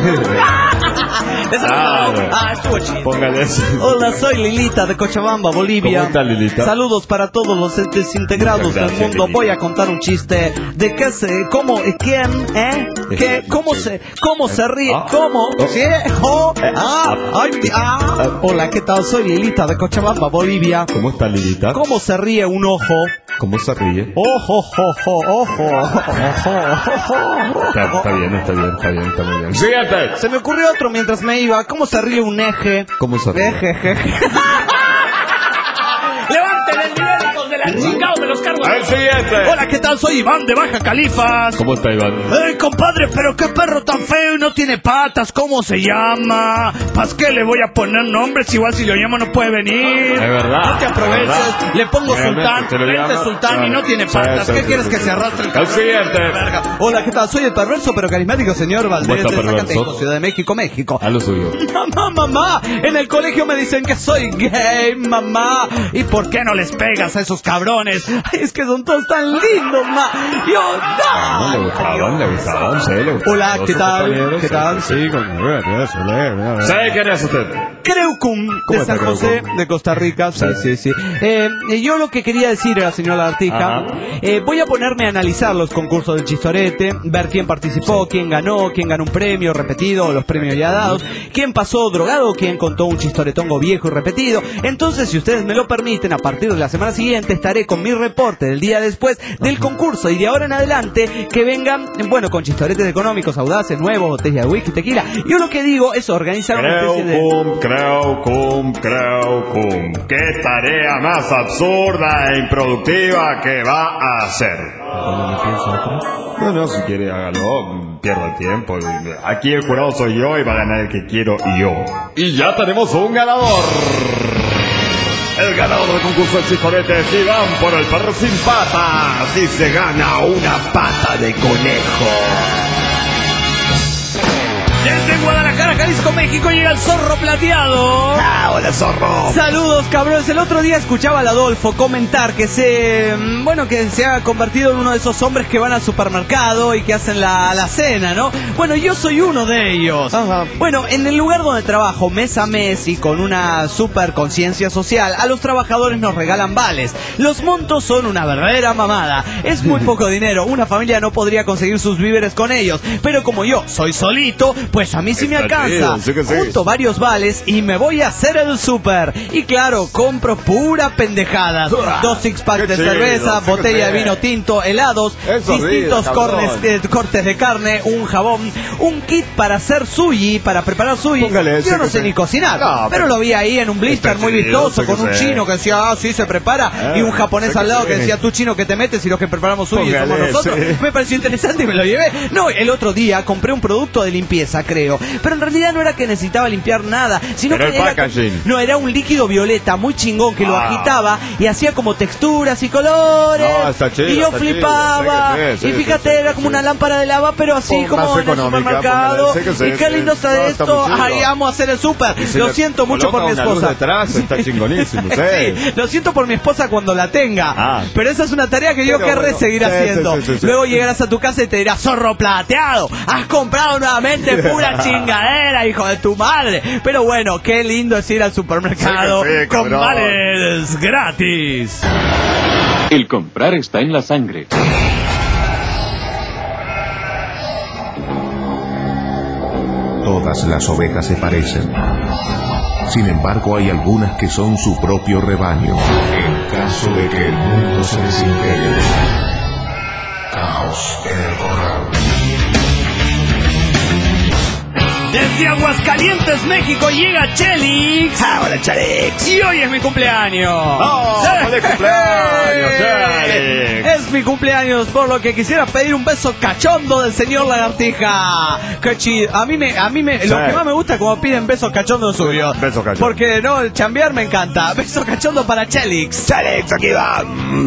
Estuvo chido. Póngale eso. Hola, soy Lilita de Cochabamba, Bolivia. ¿Cómo está, Lilita? Saludos para todos los desintegrados Muchas gracias, del mundo. Lilita. Voy a contar un chiste de qué se, cómo, quién, qué, cómo se ríe, cómo, qué, Hola, ¿qué tal? Soy Lilita de Cochabamba, Bolivia. ¿Cómo está, Lilita? ¿Cómo se ríe un ojo? ¿Cómo se ríe? Ojo. Está bien, está muy bien. ¡Siguiente! Se me ocurrió otro mientras me iba. ¿Cómo se ríe un eje? ¿Cómo se ríe? Eje. ¡Levanten el nivel, hijos de la chingada! ¡Me los cargo! ¡El siguiente! Hola, ¿qué tal? Soy Iván de Baja Califas. ¿Cómo está, Iván? ¡Ey, compadre! Pero qué perro tan feo y no tiene patas. ¿Cómo se llama? ¿Pas qué le voy a poner nombres? Igual si lo llamo no puede venir. Es verdad. No te aproveches. ¿Verdad? Le pongo Realmente, Sultán. te lo Vente llama. Sultán y no tiene Sí, patas. sí, ¿Qué sí, quieres sí, que sí. se arrastre El siguiente. Verga. Hola, ¿qué tal? Soy el perverso pero carismático señor Valdés ¿Cómo está, de Zacateco, perverso? Ciudad de México, México. A lo suyo. Mamá, en el colegio me dicen que soy gay, mamá. ¿Y por qué no les pegas a esos cabrones? Ay, es que son todos tan lindos, ma. Yo, No le gustaban, sí, le gustaban. Hola, ¿qué tal? ¿Qué tal? Sí, ¿quién es usted? Creucum, ¿Cómo de está San José, Creucum? de Costa Rica. Sí. Yo lo que quería decir a la señora Artija, Ajá. voy a ponerme a analizar los concursos del Chistorete, ver quién participó, quién ganó un premio repetido, los premios ya dados, quién pasó drogado, quién contó un chistoretongo viejo y repetido. Entonces, si ustedes me lo permiten, a partir de la semana siguiente estaré con mi reporte del día después del concurso y de ahora en adelante que vengan, bueno, con chistoretes económicos, audaces, nuevos, botella de whisky, tequila. Yo lo que digo es organizar una especie de... Creucum. ¿Qué tarea más absurda e improductiva que va a hacer? No, si quiere hágalo, pierda el tiempo. Aquí el jurado soy yo y va a ganar el que quiero yo. Y ya tenemos un ganador. El ganador del concurso de chistoretes, Iván por el perro sin patas. Y se gana una pata de conejo. Desde Guadalajara, Jalisco, México llega el Zorro Plateado. ¡Hola, zorro! Saludos, cabrones. El otro día escuchaba al Adolfo comentar que se ha convertido en uno de esos hombres que van al supermercado y que hacen la cena, ¿no? Bueno, yo soy uno de ellos. Ajá. Bueno, en el lugar donde trabajo mes a mes y con una super conciencia social, a los trabajadores nos regalan vales. Los montos son una verdadera mamada. Es muy poco dinero. Una familia no podría conseguir sus víveres con ellos. Pero como yo soy solito, pues a mí sí me Está alcanza. chido, sí que sí. Junto varios vales y me voy a hacer el súper. Y claro, compro pura pendejadas. 2 six-pack Qué de chido, cerveza, sí que botella de sí. vino tinto, helados, Eso distintos sí, cabrón. cortes de carne, un jabón, un kit para hacer sushi, para preparar sushi. Póngale, Yo sí no que sé sí. ni cocinar, No, pero lo vi ahí en un blister está muy chido, vistoso sí con que un sí. chino que decía, sí se prepara, y un japonés sí al que lado sí. que decía, tú chino que te metes y los que preparamos sushi somos Póngale, nosotros. sí. Me pareció interesante y me lo llevé. No, el otro día compré un producto de limpieza, creo, pero en realidad no era que necesitaba limpiar nada, sino Pero que el packaging. era un líquido violeta muy chingón que lo Ah. agitaba y hacía como texturas y colores. No, está chido, y yo está chido. flipaba. Sí que sí, y sí, fíjate, sí, era sí, como sí. una lámpara de lava, pero así Más como en el económica, supermercado. póngale, sí que sí, Y qué sí. lindo está No, está esto. muy chido. Ay, amo hacer el súper. Y si Lo le siento mucho por mi coloca una luz esposa. detrás, está chingonísimo, sí. Sí, lo siento por mi esposa cuando la tenga. Ah. Pero esa es una tarea que yo Pero querré bueno, seguir sí, haciendo. sí. Luego llegarás a tu casa y te dirás, zorro plateado, has comprado nuevamente pura chingadera, hijo de tu madre. Pero bueno, qué lindo es ir al supermercado Sí que sí, con cabrón. vales gratis. El comprar está en la sangre. Todas las ovejas se parecen. Sin embargo, hay algunas que son su propio rebaño. En caso de que el mundo se desintegre. Caos en el corral. Desde Aguascalientes, México, llega Chelix. Hola, Chelix. Y hoy es mi cumpleaños. ¡Oh, feliz cumpleaños, Chelix! Es mi cumpleaños, por lo que quisiera pedir un beso cachondo del señor Lagartija. Qué chido. A mí lo que más me gusta es como piden besos cachondos suyos. Beso cachondo. Porque no, chambear me encanta. Beso cachondo para Chelix. Chelix, aquí va.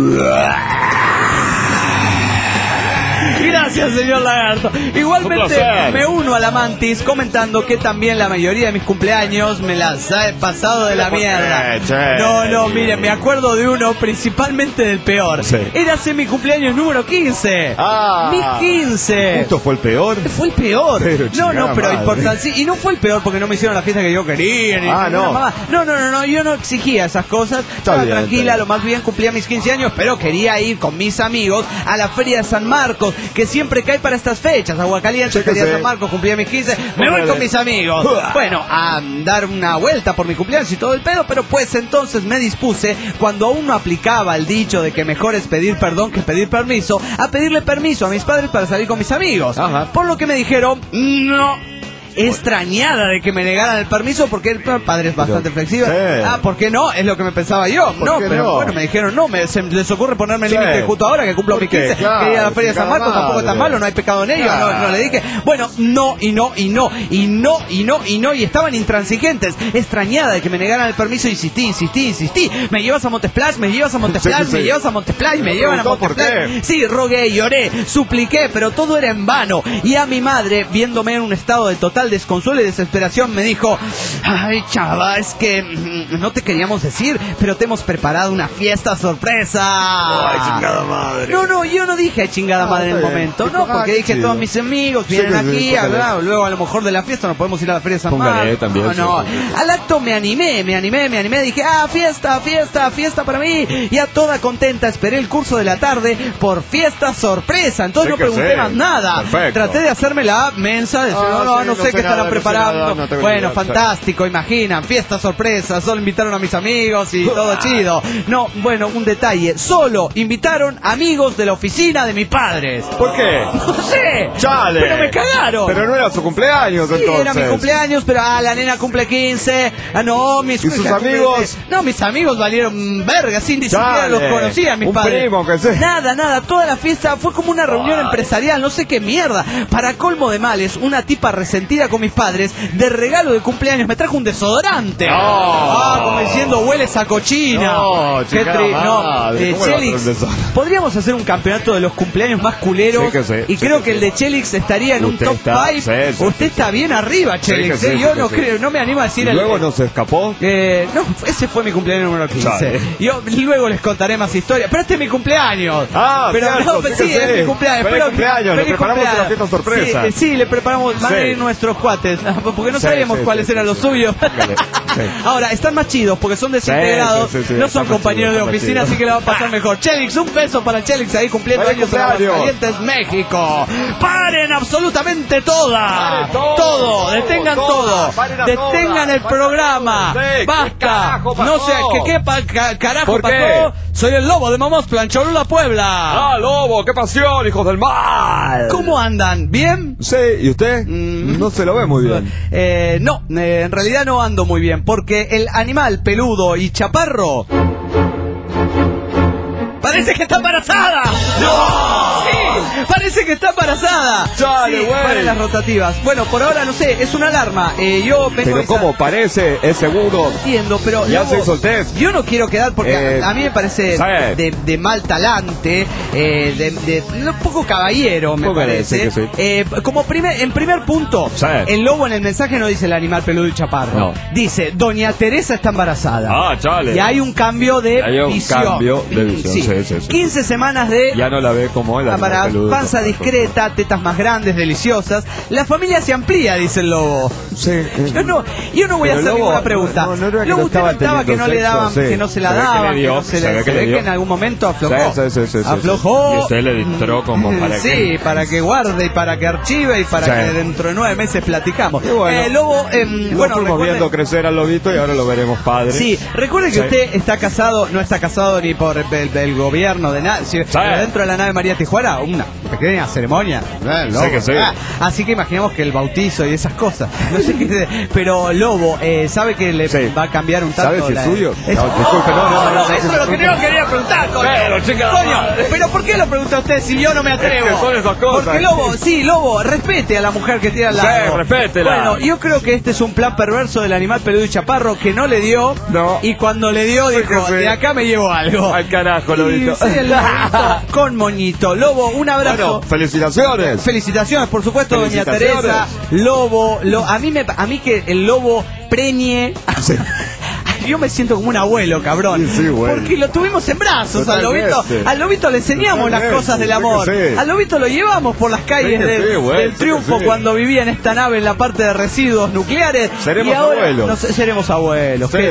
Gracias, señor Lagarto. Igualmente me uno a la mantis comentando que también la mayoría de mis cumpleaños me las he pasado de la mierda. No, miren, me acuerdo de uno, principalmente del peor. Sí. Era hace mi cumpleaños número 15. Mis 15. ¿Esto fue el peor? Fue el peor. Pero pero importante. Sí, y no fue el peor porque no me hicieron la fiesta que yo quería. Ni no. Mamá. No, yo no exigía esas cosas. Estaba tranquila, lo más bien cumplía mis 15 años, pero quería ir con mis amigos a la Feria de San Marcos, que siempre cae para estas fechas. Aguascalientes, Feria de San Marcos, cumplía mis 15. Me voy con mis amigos. Bueno, a dar una vuelta por mi cumpleaños y todo el pedo, pero pues entonces me dispuse, cuando aún no aplicaba el dicho de que mejor es pedir perdón que pedir permiso, a pedirle permiso a mis padres para salir con mis amigos. Ajá. Por lo que me dijeron, no. Extrañada de que me negaran el permiso porque el padre es bastante flexible. Sí. ¿Por qué no? Es lo que me pensaba yo. No, pero bueno, me dijeron, se les ocurre ponerme el límite justo ahora que cumplo mis 15. Claro, que ir a la Feria de San Marcos tampoco es tan malo, no hay pecado en ello. No le dije. Bueno, y estaban intransigentes. Extrañada de que me negaran el permiso, insistí. Me llevas a Montesplay, me llevan a Montesplay. Sí, rogué, lloré, supliqué, pero todo era en vano. Y a mi madre, viéndome en un estado de total desconsuelo y desesperación, me dijo: ay, chava, es que no te queríamos decir, pero te hemos preparado una fiesta sorpresa. Ay, chingada madre. No, yo no dije chingada madre en el momento, no, porque dije todos mis amigos vienen aquí, luego a lo mejor de la fiesta nos podemos ir a la Feria de San Marcos. No, al acto me animé, dije, fiesta para mí, y a toda contenta esperé el curso de la tarde por fiesta sorpresa, entonces no pregunté más nada. Perfecto. Traté de hacerme la mensa, decir, no sé qué estarán preparando. Bueno, fantástico, imaginan, fiesta sorpresa, solo invitaron a mis amigos y todo chido. No, bueno, un detalle, solo invitaron amigos de la oficina de mis padres. ¿Por qué? No sé, Chale. pero me cagaron. Pero no era su cumpleaños, sí, entonces. Era mi cumpleaños, pero la nena cumple 15. ¿Y sus amigos? No, mis amigos valieron verga, sin ni siquiera los conocían mis padres. Primo, que sé. Nada, toda la fiesta fue como una reunión empresarial, no sé qué mierda. Para colmo de males, una tipa resentida con mis padres, de regalo de cumpleaños, me trajo un desodorante. Como diciendo, hueles a cochina. Qué Chelix, podríamos hacer un campeonato de los cumpleaños más culeros. Y creo que el de Chelix estaría en un top 5. Usted está bien arriba, Chelix. Yo no me animo a decir. ¿Luego no se escapó? No, ese fue mi cumpleaños número 15. Yo luego les contaré más historias. Pero este es mi cumpleaños. Pero sí, es mi cumpleaños. Feliz cumpleaños, le preparamos una fiesta sorpresa. Sí, le preparamos. Van a ir nuestros cuates, porque no sabíamos cuáles eran los suyos. Ahora, están más chidos porque son desintegrados, no son compañeros de oficina, así que le va a pasar mejor. Chelix, un beso para Chelix ahí cumpliendo años en Aguascalientes, México. ¡Paren absolutamente toda! Todo, detengan todo. Detengan el programa. Basta. No sé, ¿qué carajo pasó? Soy el Lobo de Mamósplan, Cholula, Puebla. Lobo, qué pasión, hijos del mal. ¿Cómo andan? ¿Bien? Sí, ¿y usted? No se lo ve muy bien. No, en realidad no ando muy bien, porque el animal peludo y chaparro parece que está embarazada. ¡No! Sí, parece que está embarazada. Chale, güey. Para las rotativas. Bueno, por ahora no sé, es una alarma. Yo vengo. Pero ¿cómo parece? Es seguro. Entiendo, pero ya se hizo el test. Yo no quiero quedar porque a mí me parece de mal talante, de un poco caballero, me parece. Sí. Como en primer punto, el lobo en el mensaje no dice el animal peludo y chaparro. No. Dice, Doña Teresa está embarazada. Chale. Y hay un cambio de visión. Sí. 15 semanas de ya no la ve como él. panza discreta, tetas más grandes, deliciosas. La familia se amplía, dice el Lobo. Sí. Yo no voy a hacer ninguna pregunta. Lobo, usted contaba que no le daban, que no se la daban, se ve que en algún momento aflojó. Aflojó. Y usted le entró como para que... Sí, para que guarde y para que archive y para que dentro de 9 meses platicamos. Lobo, fuimos viendo crecer al lobito y ahora lo veremos padre. Sí, recuerde que usted está casado, no está casado ni por el gobierno de nada, pero dentro de la nave María Tijuana, una pequeña ceremonia. Así que imaginemos que el bautizo y esas cosas. No sé qué, pero Lobo, ¿sabe que le va a cambiar un tanto? ¿Sabe si es suyo? Disculpe, no. Eso es lo que yo quería preguntar, coño. Pero ¿por qué lo pregunta usted si yo no me atrevo? Es que son esas cosas. Porque Lobo, respete a la mujer que tiene al lado. Sí, respétela. Bueno, yo creo que este es un plan perverso del animal peludo y chaparro que no le dio. No. Y cuando le dio, dijo, de acá me llevo algo. Al carajo, Lobito. Sí, el lobito con moñito. Lobo, un abrazo. Bueno, felicitaciones. Felicitaciones, por supuesto, doña Teresa. Lobo, a mí que el lobo preñe. Yo me siento como un abuelo, cabrón. Sí, bueno. Porque lo tuvimos en brazos. Totalmente. Al lobito le enseñamos las cosas del amor. Sí. Al lobito lo llevamos por las calles del Triunfo cuando vivía en esta nave en la parte de residuos nucleares. Seremos abuelos. Seremos abuelos. Sí,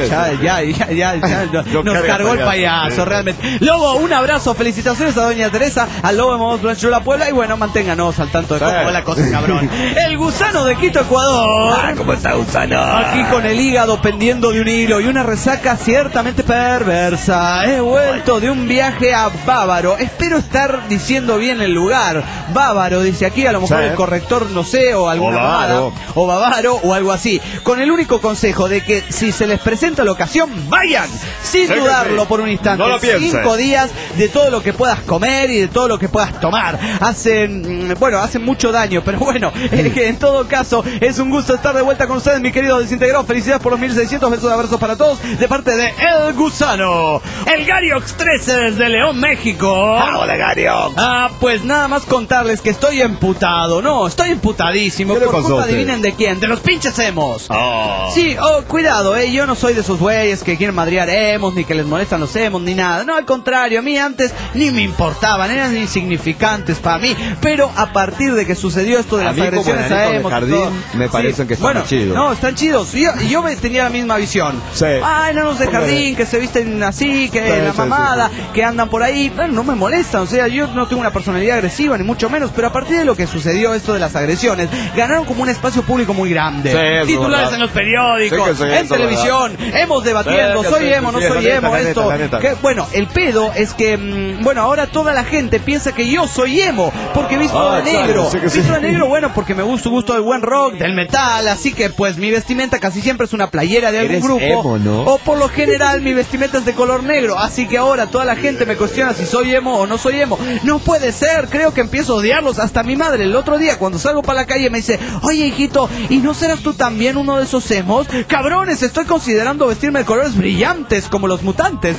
Ya nos cargó el payaso, realmente. Lobo, un abrazo, felicitaciones a doña Teresa, al Lobo hemos hecho la Puebla y bueno, manténganos al tanto de cómo va la cosa, cabrón. El gusano de Quito, Ecuador. ¿Cómo está, gusano? Aquí con el hígado pendiendo de un hilo y una resaca ciertamente perversa. He vuelto de un viaje a Bávaro. Espero estar diciendo bien el lugar. Bávaro, dice aquí, a lo mejor el corrector, no sé, o alguna mamada, o Bávaro, o algo así. Con el único consejo de que si se les presenta la ocasión, vayan, sin dudarlo por un instante. No lo piensen. 5 días de todo lo que puedas comer y de todo lo que puedas tomar. Hacen mucho daño, pero bueno, que en todo caso, es un gusto estar de vuelta con ustedes, mi querido desintegrado. Felicidades por los 1600, besos de abrazos para todos, de parte de El Gusano. El Gariox 13 desde León, México. Hola, Gariox. Pues nada más contarles que estoy emputado. No, estoy emputadísimo. ¿Qué le por pasó culpa, a usted? adivinen de quién, de los pinches emos. Oh. Sí, cuidado, yo no soy de esos güeyes que quieren madrear emos, ni que les molestan los emos, ni nada. No, al contrario, a mí antes ni me importaban, eran insignificantes para mí. Pero a partir de que sucedió esto de las agresiones a emos, me parecen que están chidos. No, están chidos. Yo tenía la misma visión. Sí. Ay, enanos de jardín, que se visten así, que la mamada, que andan por ahí. Bueno, no me molestan, o sea, yo no tengo una personalidad agresiva, ni mucho menos, pero a partir de lo que sucedió esto de las agresiones, ganaron como un espacio público muy grande. Sí, titulares en los periódicos, en televisión, hemos debatiendo, soy emo, no soy emo, esto. Bueno, el pedo es que, ahora toda la gente piensa que yo soy emo, porque visto de negro. Visto de negro, bueno, porque me gusto del buen rock, del metal, así que pues mi vestimenta casi siempre es una playera de algún grupo. Emo, ¿no? O por lo general mi vestimenta es de color negro, así que ahora toda la gente me cuestiona si soy emo o no soy emo. No puede ser, creo que empiezo a odiarlos. Hasta mi madre el otro día cuando salgo para la calle me dice, oye hijito, ¿y no serás tú también uno de esos emos? Cabrones, estoy considerando vestirme de colores brillantes como los mutantes.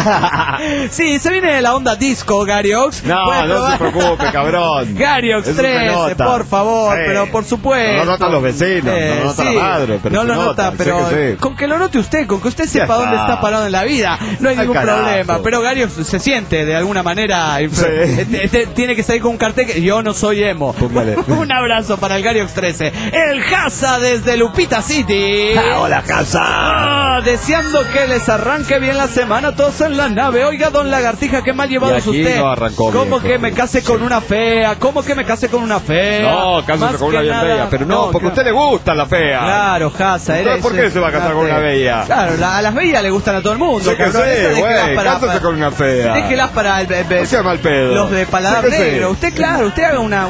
Sí, se viene la onda disco, Gariox. No se preocupe, cabrón. Gariox 13, por favor, pero por supuesto. No lo notan los vecinos, no lo nota la madre, pero no lo nota, pero con que lo note usted, con que usted sepa dónde está parado en la vida, no hay ningún problema. Pero Gariox se siente de alguna manera, tiene que salir con un cartel que yo no soy emo. Un abrazo para el Gariox 13. El Jasa desde Lupita City. Hola, Jasa. Deseando que les arranque bien la semana todos en la nave. Oiga, don Lagartija, qué mal llevado es usted. No arrancó ¿Cómo bien, que me case con una fea? ¿Cómo que me case con una fea? No, cásese con una bien bella. Pero no, porque a usted le gusta la fea. Claro, Jasa. ¿Por qué se va a casar con una bella? Claro, a las bellas le gustan a todo el mundo. Sí, güey, cásese con una fea. Déjelas para no sea mal pedo. los de paladar negro. Usted, claro, usted haga una.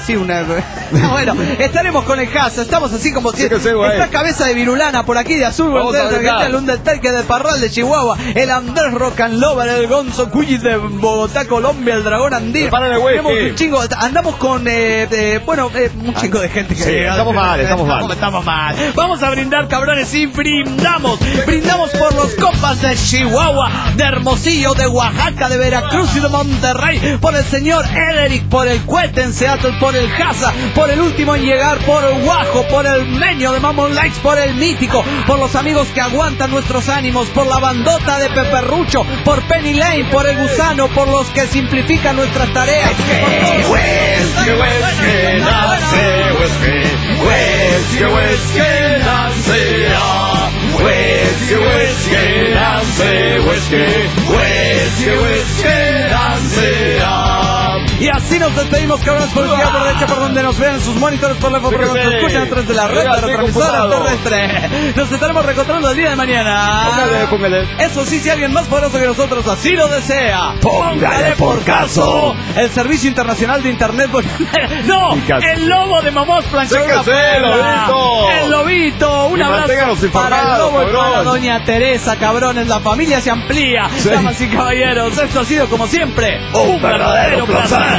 Bueno, estaremos con el Jasa. Estamos así como esta cabeza de virulana por aquí de azul. El Undertaker de Parral de Chihuahua. El Andrés Rock and Lover, el Gonzo Cuyis de Bogotá, Colombia, el Dragón Andino. Tenemos un chingo. Andamos con un chingo de gente que estamos mal. Vamos a brindar, cabrones, y brindamos por los compas de Chihuahua, de Hermosillo, de Oaxaca, de Veracruz y de Monterrey, por el señor Ederic, por el Cuete en Seattle, por el Jasa, por el último en llegar, por el Guajo, por el Meño de Mammon Likes, por el Mítico, por los amigos que aguantan nuestros ánimos, por la bandota de Peperrucho, por Penny Lane, por el Gusano, por los que simplifican nuestras tareas. Y así nos despedimos, cabrones, por izquierda, por derecha, por donde nos vean en sus monitores, por la por donde nos escuchan a través de la red de retransmisora terrestre. Nos estaremos reencontrando el día de mañana. Póngale. Eso sí, si alguien más poderoso que nosotros así lo desea, póngale por caso. El Servicio Internacional de Internet. ¡No! El lobo de Mamós Planchadora. El lobito. Un abrazo para el lobo y para doña Teresa, cabrones. La familia se amplía. Damas y caballeros, esto ha sido como siempre un verdadero placer.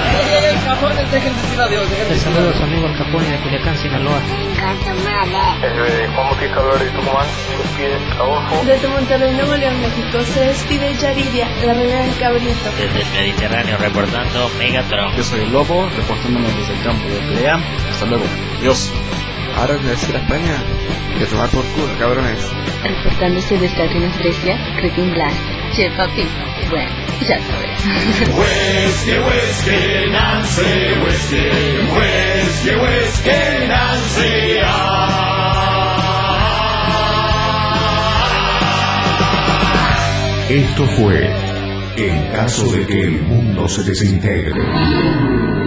Saludos amigos Capone de Culiacán, Sinaloa. Juan Bautista Álvarez de Tucumán, abajo. Desde Monterrey, Nuevo León, México, se despide Yaridia, la reina del cabrito. Desde el Mediterráneo, reportando Megatron. Yo soy el Lobo, reportándome desde el campo de Pelea. Hasta luego. Dios. Ahora me decir a España y a tomar por culo, cabrones. Reportándose desde Atenas, Grecia, Cretin Blast. Che, papi. Bueno, ya sabes. Whiskey, Nancy, whiskey, Nancy. Esto fue En caso de que el mundo se desintegre.